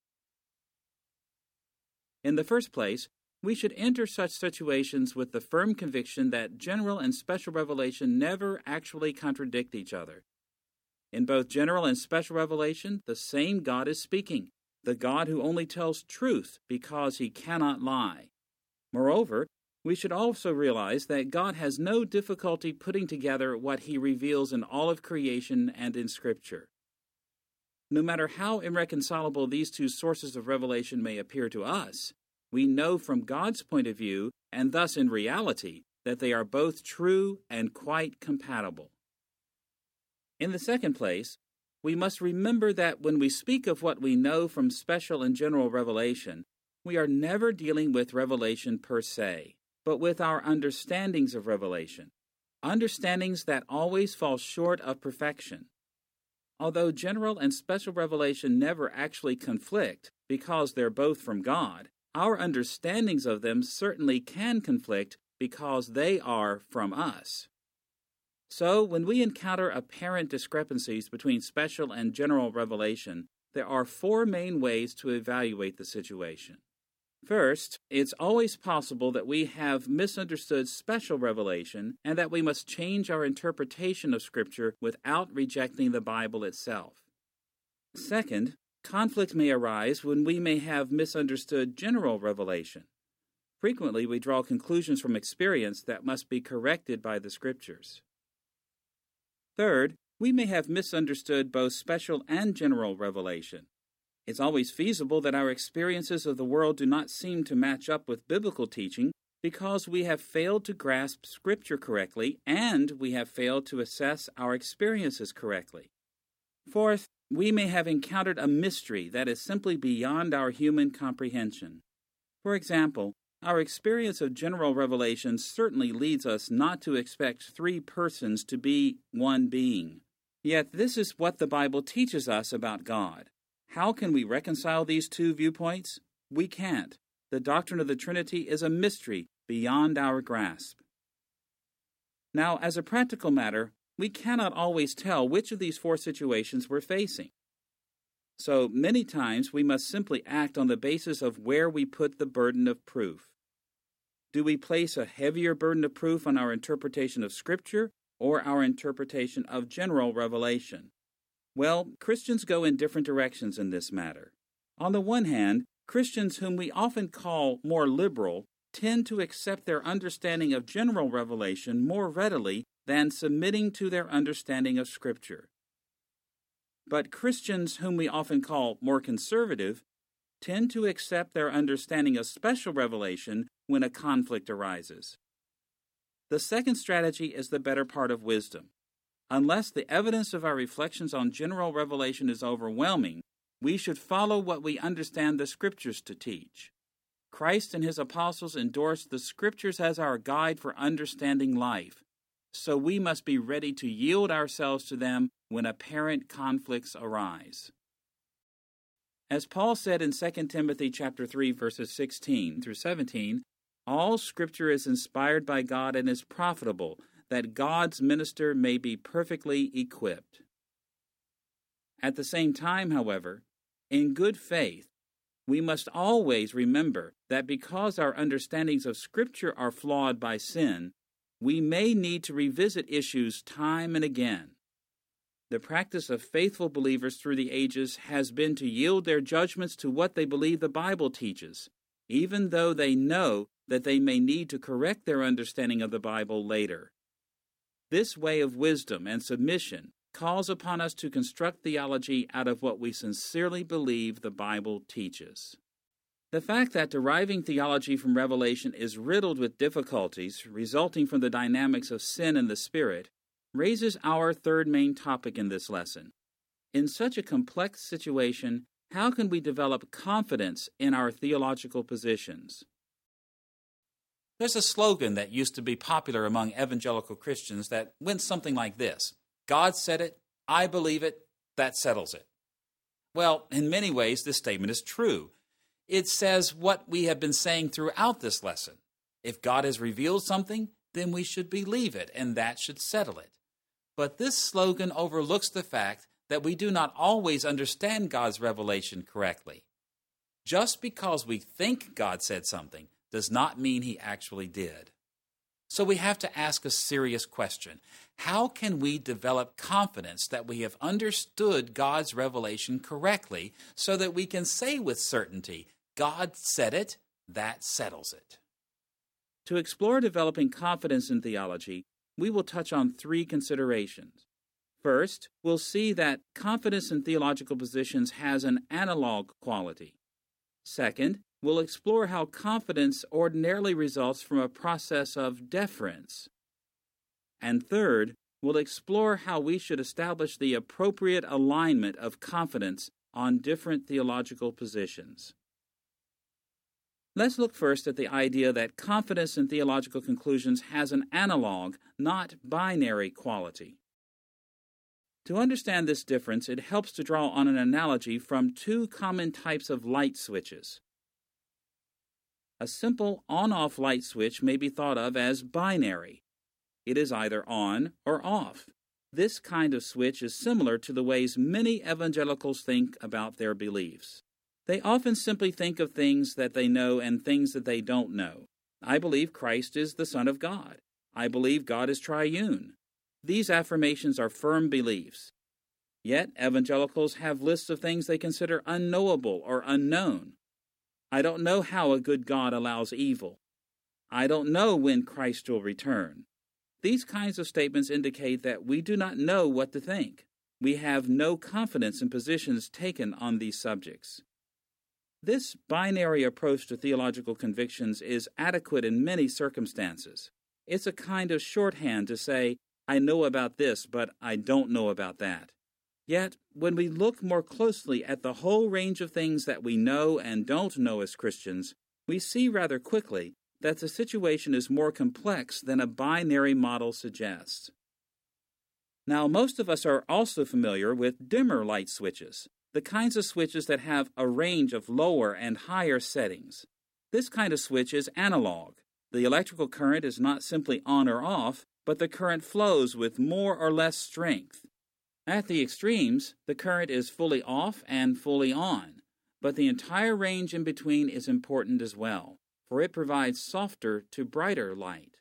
In the first place, we should enter such situations with the firm conviction that general and special revelation never actually contradict each other. In both general and special revelation, the same God is speaking, the God who only tells truth because he cannot lie. Moreover, we should also realize that God has no difficulty putting together what he reveals in all of creation and in Scripture. No matter how irreconcilable these two sources of revelation may appear to us, we know from God's point of view, and thus in reality, that they are both true and quite compatible. In the second place, we must remember that when we speak of what we know from special and general revelation, we are never dealing with revelation per se, but with our understandings of revelation, understandings that always fall short of perfection. Although general and special revelation never actually conflict because they're both from God, our understandings of them certainly can conflict because they are from us. So, when we encounter apparent discrepancies between special and general revelation, there are four main ways to evaluate the situation. First, it's always possible that we have misunderstood special revelation and that we must change our interpretation of Scripture without rejecting the Bible itself. Second, conflict may arise when we may have misunderstood general revelation. Frequently, we draw conclusions from experience that must be corrected by the Scriptures. Third, we may have misunderstood both special and general revelation. It's always feasible that our experiences of the world do not seem to match up with biblical teaching because we have failed to grasp Scripture correctly and we have failed to assess our experiences correctly. Fourth, we may have encountered a mystery that is simply beyond our human comprehension. For example, our experience of general revelation certainly leads us not to expect three persons to be one being. Yet this is what the Bible teaches us about God. How can we reconcile these two viewpoints? We can't. The doctrine of the Trinity is a mystery beyond our grasp. Now, as a practical matter, we cannot always tell which of these four situations we're facing. So many times we must simply act on the basis of where we put the burden of proof. Do we place a heavier burden of proof on our interpretation of Scripture or our interpretation of general revelation? Well, Christians go in different directions in this matter. On the one hand, Christians whom we often call more liberal tend to accept their understanding of general revelation more readily than submitting to their understanding of Scripture. But Christians whom we often call more conservative tend to accept their understanding of special revelation when a conflict arises. The second strategy is the better part of wisdom. Unless the evidence of our reflections on general revelation is overwhelming, we should follow what we understand the Scriptures to teach. Christ and his apostles endorsed the Scriptures as our guide for understanding life, so we must be ready to yield ourselves to them when apparent conflicts arise. As Paul said in Second Timothy chapter three, verses sixteen through seventeen, all Scripture is inspired by God and is profitable, that God's minister may be perfectly equipped. At the same time, however, in good faith, we must always remember that because our understandings of Scripture are flawed by sin, we may need to revisit issues time and again. The practice of faithful believers through the ages has been to yield their judgments to what they believe the Bible teaches, even though they know that they may need to correct their understanding of the Bible later. This way of wisdom and submission calls upon us to construct theology out of what we sincerely believe the Bible teaches. The fact that deriving theology from Revelation is riddled with difficulties resulting from the dynamics of sin and the Spirit raises our third main topic in this lesson. In such a complex situation, how can we develop confidence in our theological positions? There's a slogan that used to be popular among evangelical Christians that went something like this: God said it, I believe it, that settles it. Well, in many ways, this statement is true. It says what we have been saying throughout this lesson. If God has revealed something, then we should believe it, and that should settle it. But this slogan overlooks the fact that we do not always understand God's revelation correctly. Just because we think God said something does not mean he actually did. So we have to ask a serious question. How can we develop confidence that we have understood God's revelation correctly so that we can say with certainty, God said it, that settles it? To explore developing confidence in theology, we will touch on three considerations. First, we'll see that confidence in theological positions has an analog quality. Second, we'll explore how confidence ordinarily results from a process of deference. And third, we'll explore how we should establish the appropriate alignment of confidence on different theological positions. Let's look first at the idea that confidence in theological conclusions has an analog, not binary quality. To understand this difference, it helps to draw on an analogy from two common types of light switches. A simple on-off light switch may be thought of as binary. It is either on or off. This kind of switch is similar to the ways many evangelicals think about their beliefs. They often simply think of things that they know and things that they don't know. I believe Christ is the Son of God. I believe God is triune. These affirmations are firm beliefs. Yet evangelicals have lists of things they consider unknowable or unknown. I don't know how a good God allows evil. I don't know when Christ will return. These kinds of statements indicate that we do not know what to think. We have no confidence in positions taken on these subjects. This binary approach to theological convictions is adequate in many circumstances. It's a kind of shorthand to say, I know about this, but I don't know about that. Yet, when we look more closely at the whole range of things that we know and don't know as Christians, we see rather quickly that the situation is more complex than a binary model suggests. Now, most of us are also familiar with dimmer light switches, the kinds of switches that have a range of lower and higher settings. This kind of switch is analog. The electrical current is not simply on or off, but the current flows with more or less strength. At the extremes, the current is fully off and fully on, but the entire range in between is important as well, for it provides softer to brighter light.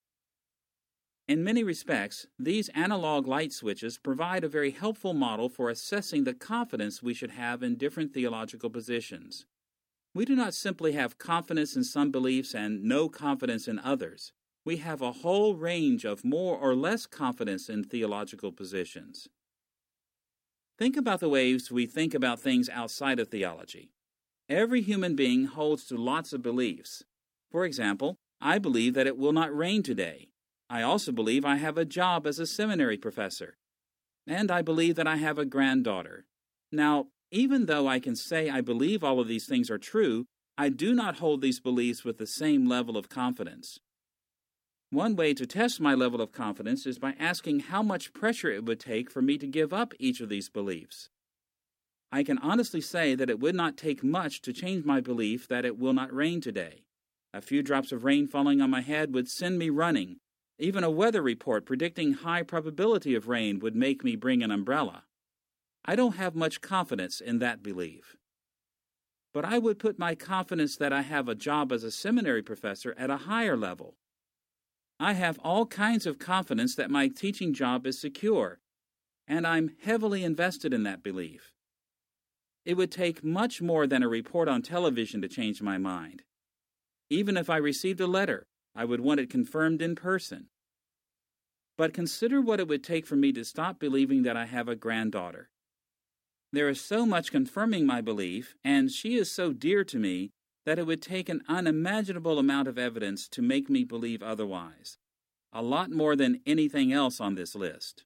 In many respects, these analog light switches provide a very helpful model for assessing the confidence we should have in different theological positions. We do not simply have confidence in some beliefs and no confidence in others. We have a whole range of more or less confidence in theological positions. Think about the ways we think about things outside of theology. Every human being holds to lots of beliefs. For example, I believe that it will not rain today. I also believe I have a job as a seminary professor. And I believe that I have a granddaughter. Now, even though I can say I believe all of these things are true, I do not hold these beliefs with the same level of confidence. One way to test my level of confidence is by asking how much pressure it would take for me to give up each of these beliefs. I can honestly say that it would not take much to change my belief that it will not rain today. A few drops of rain falling on my head would send me running. Even a weather report predicting high probability of rain would make me bring an umbrella. I don't have much confidence in that belief. But I would put my confidence that I have a job as a seminary professor at a higher level. I have all kinds of confidence that my teaching job is secure, and I'm heavily invested in that belief. It would take much more than a report on television to change my mind. Even if I received a letter, I would want it confirmed in person. But consider what it would take for me to stop believing that I have a granddaughter. There is so much confirming my belief, and she is so dear to me, that it would take an unimaginable amount of evidence to make me believe otherwise. A lot more than anything else on this list.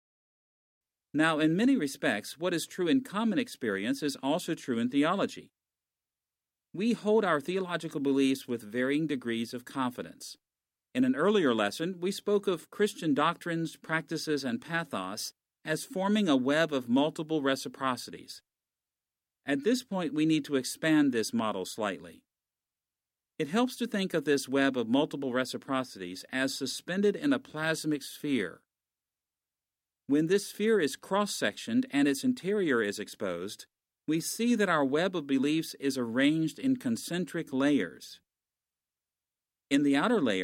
Now, in many respects, what is true in common experience is also true in theology. We hold our theological beliefs with varying degrees of confidence. In an earlier lesson, we spoke of Christian doctrines, practices, and pathos as forming a web of multiple reciprocities. At this point, we need to expand this model slightly. It helps to think of this web of multiple reciprocities as suspended in a plasmic sphere. When this sphere is cross-sectioned and its interior is exposed, we see that our web of beliefs is arranged in concentric layers. In the outer layer,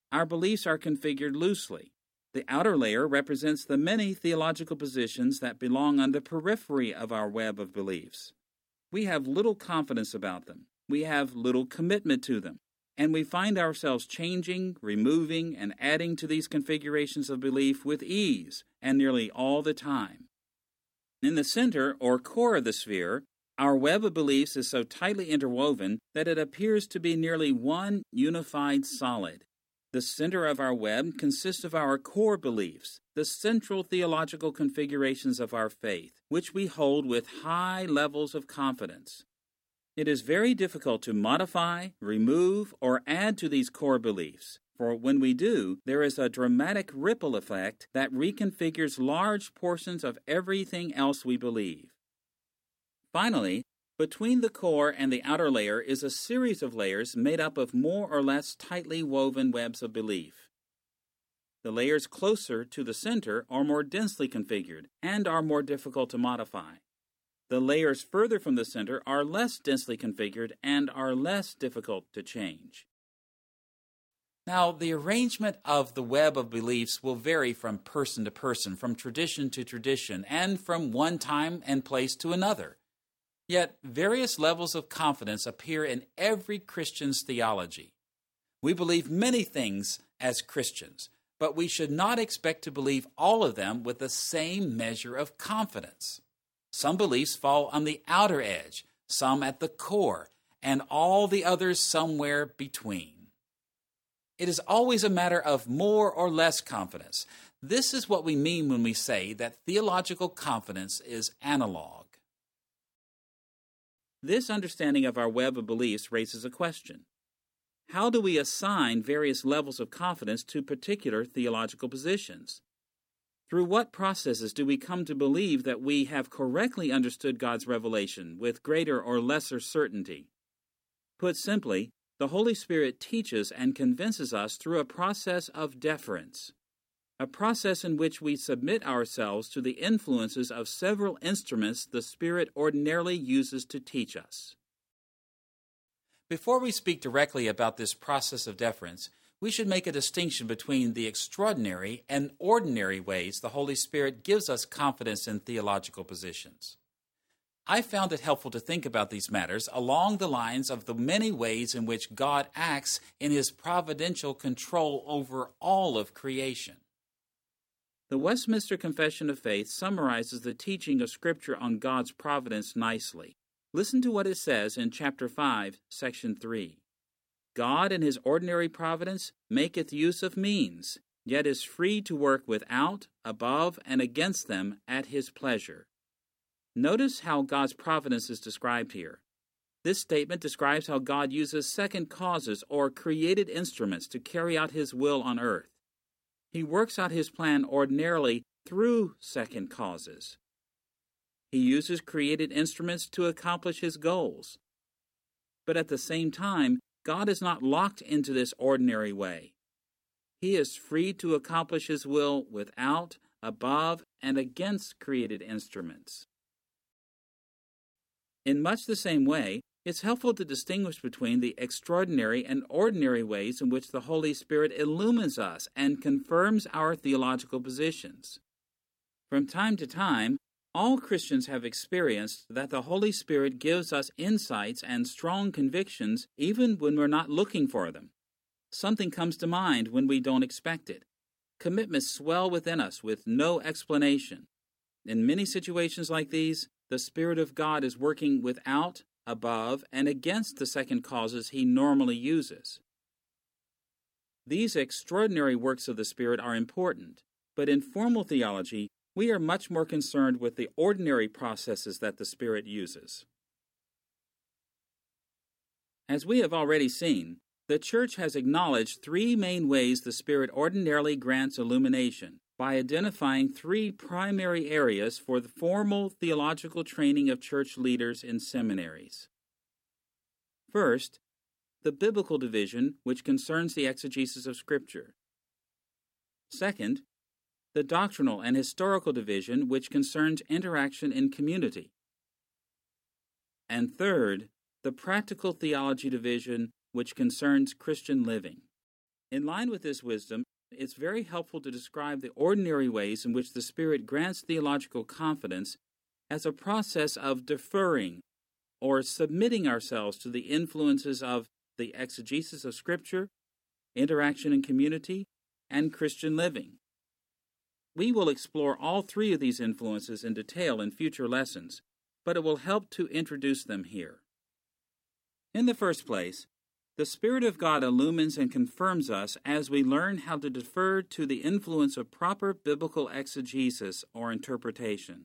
our beliefs are configured loosely. The outer layer represents the many theological positions that belong on the periphery of our web of beliefs. We have little confidence about them. We have little commitment to them. And we find ourselves changing, removing, and adding to these configurations of belief with ease and nearly all the time. In the center or core of the sphere, our web of beliefs is so tightly interwoven that it appears to be nearly one unified solid. The center of our web consists of our core beliefs, the central theological configurations of our faith, which we hold with high levels of confidence. It is very difficult to modify, remove, or add to these core beliefs, for when we do, there is a dramatic ripple effect that reconfigures large portions of everything else we believe. Finally, between the core and the outer layer is a series of layers made up of more or less tightly woven webs of belief. The layers closer to the center are more densely configured and are more difficult to modify. The layers further from the center are less densely configured and are less difficult to change. Now, the arrangement of the web of beliefs will vary from person to person, from tradition to tradition, and from one time and place to another. Yet, various levels of confidence appear in every Christian's theology. We believe many things as Christians, but we should not expect to believe all of them with the same measure of confidence. Some beliefs fall on the outer edge, some at the core, and all the others somewhere between. It is always a matter of more or less confidence. This is what we mean when we say that theological confidence is analog. This understanding of our web of beliefs raises a question. How do we assign various levels of confidence to particular theological positions? Through what processes do we come to believe that we have correctly understood God's revelation with greater or lesser certainty? Put simply, the Holy Spirit teaches and convinces us through a process of deference, a process in which we submit ourselves to the influences of several instruments the Spirit ordinarily uses to teach us. Before we speak directly about this process of deference, we should make a distinction between the extraordinary and ordinary ways the Holy Spirit gives us confidence in theological positions. I found it helpful to think about these matters along the lines of the many ways in which God acts in His providential control over all of creation. The Westminster Confession of Faith summarizes the teaching of Scripture on God's providence nicely. Listen to what it says in chapter five, section three. God in His ordinary providence maketh use of means, yet is free to work without, above, and against them at His pleasure. Notice how God's providence is described here. This statement describes how God uses second causes or created instruments to carry out His will on earth. He works out His plan ordinarily through second causes. He uses created instruments to accomplish His goals. But at the same time, God is not locked into this ordinary way. He is free to accomplish His will without, above, and against created instruments. In much the same way, it's helpful to distinguish between the extraordinary and ordinary ways in which the Holy Spirit illumines us and confirms our theological positions. From time to time, all Christians have experienced that the Holy Spirit gives us insights and strong convictions even when we're not looking for them. Something comes to mind when we don't expect it. Commitments swell within us with no explanation. In many situations like these, the Spirit of God is working without, above, and against the second causes He normally uses. These extraordinary works of the Spirit are important, but in formal theology, we are much more concerned with the ordinary processes that the Spirit uses. As we have already seen, the Church has acknowledged three main ways the Spirit ordinarily grants illumination, by identifying three primary areas for the formal theological training of church leaders in seminaries. First, the biblical division, which concerns the exegesis of Scripture. Second, the doctrinal and historical division, which concerns interaction in community. And third, the practical theology division, which concerns Christian living. In line with this wisdom, it's very helpful to describe the ordinary ways in which the Spirit grants theological confidence as a process of deferring or submitting ourselves to the influences of the exegesis of Scripture, interaction in community, and Christian living. We will explore all three of these influences in detail in future lessons, but it will help to introduce them here. In the first place, the Spirit of God illumines and confirms us as we learn how to defer to the influence of proper biblical exegesis or interpretation.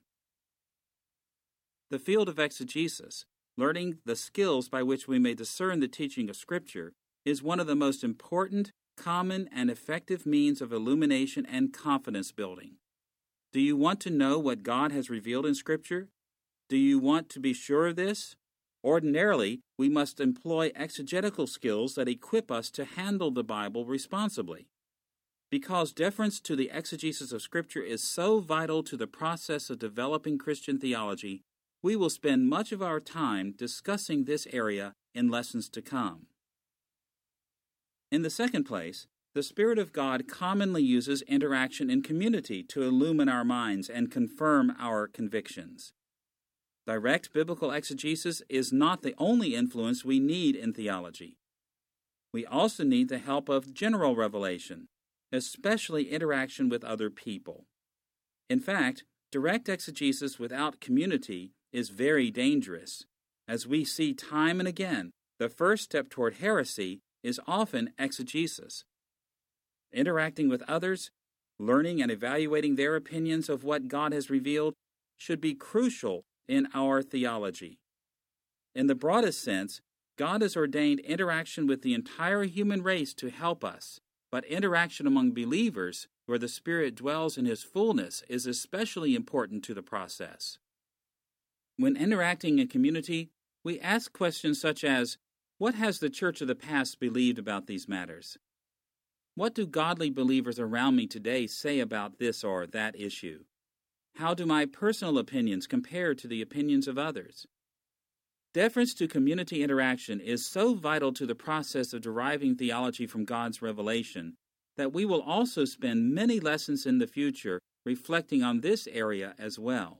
The field of exegesis, learning the skills by which we may discern the teaching of Scripture, is one of the most important, common, and effective means of illumination and confidence building. Do you want to know what God has revealed in Scripture? Do you want to be sure of this? Ordinarily, we must employ exegetical skills that equip us to handle the Bible responsibly. Because deference to the exegesis of Scripture is so vital to the process of developing Christian theology, we will spend much of our time discussing this area in lessons to come. In the second place, the Spirit of God commonly uses interaction in community to illumine our minds and confirm our convictions. Direct biblical exegesis is not the only influence we need in theology. We also need the help of general revelation, especially interaction with other people. In fact, direct exegesis without community is very dangerous. As we see time and again, the first step toward heresy is often exegesis. Interacting with others, learning and evaluating their opinions of what God has revealed, should be crucial in our theology. In the broadest sense, God has ordained interaction with the entire human race to help us, but interaction among believers, where the Spirit dwells in His fullness, is especially important to the process. When interacting in community, we ask questions such as, what has the church of the past believed about these matters? What do godly believers around me today say about this or that issue? How do my personal opinions compare to the opinions of others? Deference to community interaction is so vital to the process of deriving theology from God's revelation that we will also spend many lessons in the future reflecting on this area as well.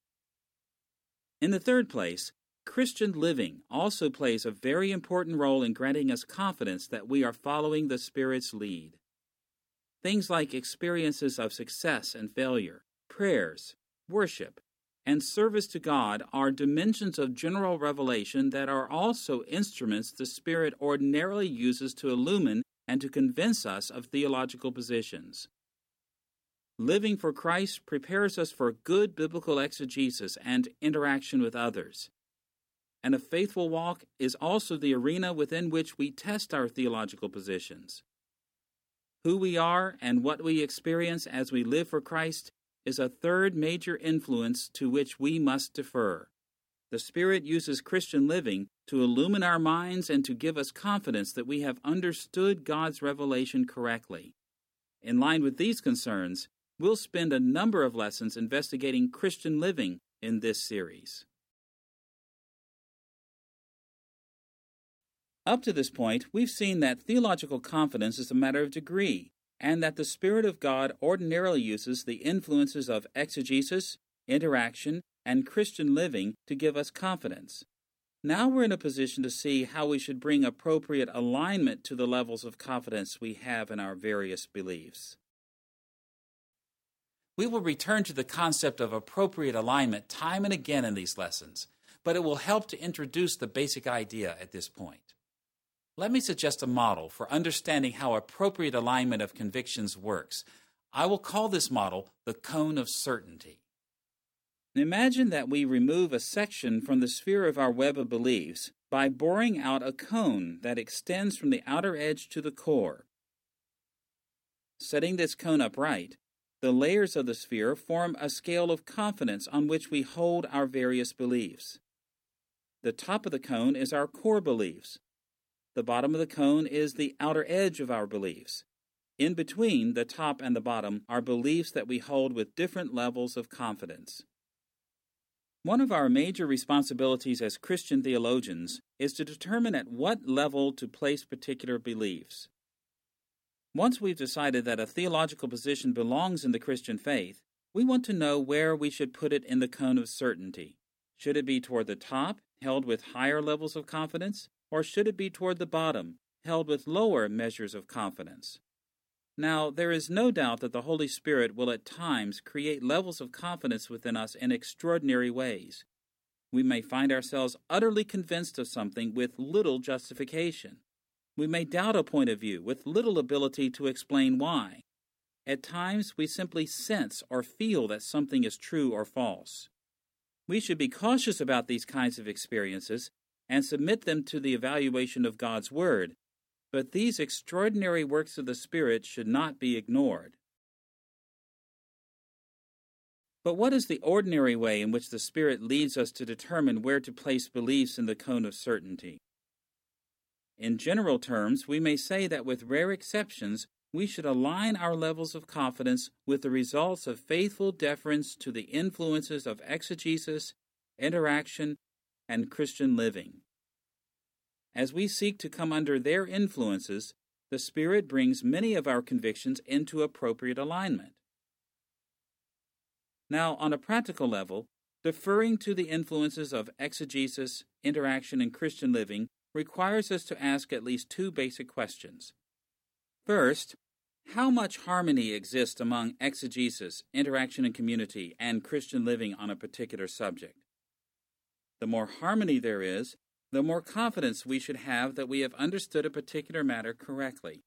In the third place, Christian living also plays a very important role in granting us confidence that we are following the Spirit's lead. Things like experiences of success and failure, prayers, worship, and service to God are dimensions of general revelation that are also instruments the Spirit ordinarily uses to illumine and to convince us of theological positions. Living for Christ prepares us for good biblical exegesis and interaction with others. And a faithful walk is also the arena within which we test our theological positions. Who we are and what we experience as we live for Christ is a third major influence to which we must defer. The Spirit uses Christian living to illumine our minds and to give us confidence that we have understood God's revelation correctly. In line with these concerns, we'll spend a number of lessons investigating Christian living in this series. Up to this point, we've seen that theological confidence is a matter of degree, and that the Spirit of God ordinarily uses the influences of exegesis, interaction, and Christian living to give us confidence. Now we're in a position to see how we should bring appropriate alignment to the levels of confidence we have in our various beliefs. We will return to the concept of appropriate alignment time and again in these lessons, but it will help to introduce the basic idea at this point. Let me suggest a model for understanding how appropriate alignment of convictions works. I will call this model the cone of certainty. Imagine that we remove a section from the sphere of our web of beliefs by boring out a cone that extends from the outer edge to the core. Setting this cone upright, the layers of the sphere form a scale of confidence on which we hold our various beliefs. The top of the cone is our core beliefs. The bottom of the cone is the outer edge of our beliefs. In between the top and the bottom are beliefs that we hold with different levels of confidence. One of our major responsibilities as Christian theologians is to determine at what level to place particular beliefs. Once we've decided that a theological position belongs in the Christian faith, we want to know where we should put it in the cone of certainty. Should it be toward the top, held with higher levels of confidence, or should it be toward the bottom, held with lower measures of confidence? Now, there is no doubt that the Holy Spirit will at times create levels of confidence within us in extraordinary ways. We may find ourselves utterly convinced of something with little justification. We may doubt a point of view with little ability to explain why. At times, we simply sense or feel that something is true or false. We should be cautious about these kinds of experiences and submit them to the evaluation of God's Word, but these extraordinary works of the Spirit should not be ignored. But what is the ordinary way in which the Spirit leads us to determine where to place beliefs in the cone of certainty? In general terms, we may say that with rare exceptions, we should align our levels of confidence with the results of faithful deference to the influences of exegesis, interaction, and Christian living. As we seek to come under their influences, the Spirit brings many of our convictions into appropriate alignment. Now, on a practical level, deferring to the influences of exegesis, interaction, and Christian living requires us to ask at least two basic questions. First, how much harmony exists among exegesis, interaction and community, and Christian living on a particular subject? The more harmony there is, the more confidence we should have that we have understood a particular matter correctly.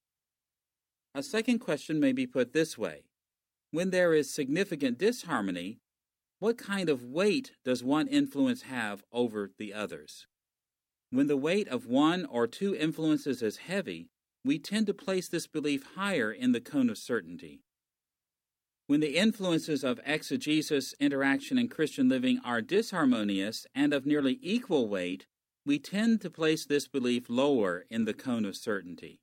A second question may be put this way. When there is significant disharmony, what kind of weight does one influence have over the others? When the weight of one or two influences is heavy, we tend to place this belief higher in the cone of certainty. When the influences of exegesis, interaction, and Christian living are disharmonious and of nearly equal weight, we tend to place this belief lower in the cone of certainty.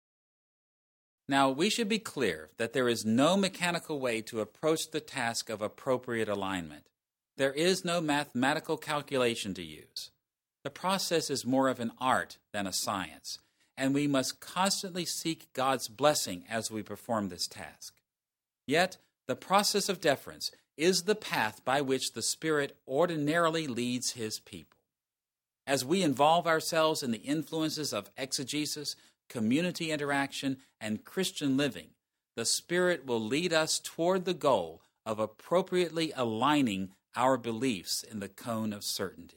Now, we should be clear that there is no mechanical way to approach the task of appropriate alignment. There is no mathematical calculation to use. The process is more of an art than a science, and we must constantly seek God's blessing as we perform this task. Yet, the process of deference is the path by which the Spirit ordinarily leads His people. As we involve ourselves in the influences of exegesis, community interaction, and Christian living, the Spirit will lead us toward the goal of appropriately aligning our beliefs in the cone of certainty.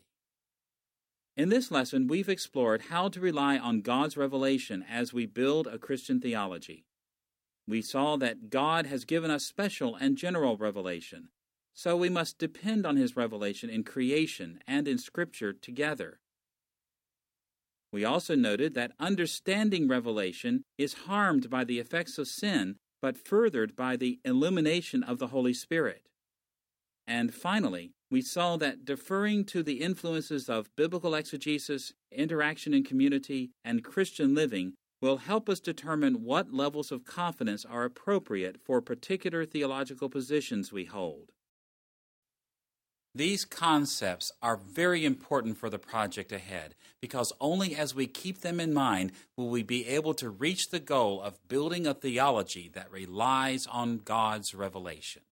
In this lesson, we've explored how to rely on God's revelation as we build a Christian theology. We saw that God has given us special and general revelation, so we must depend on His revelation in creation and in Scripture together. We also noted that understanding revelation is harmed by the effects of sin, but furthered by the illumination of the Holy Spirit. And finally, we saw that deferring to the influences of biblical exegesis, interaction in community, and Christian living will help us determine what levels of confidence are appropriate for particular theological positions we hold. These concepts are very important for the project ahead, because only as we keep them in mind will we be able to reach the goal of building a theology that relies on God's revelation.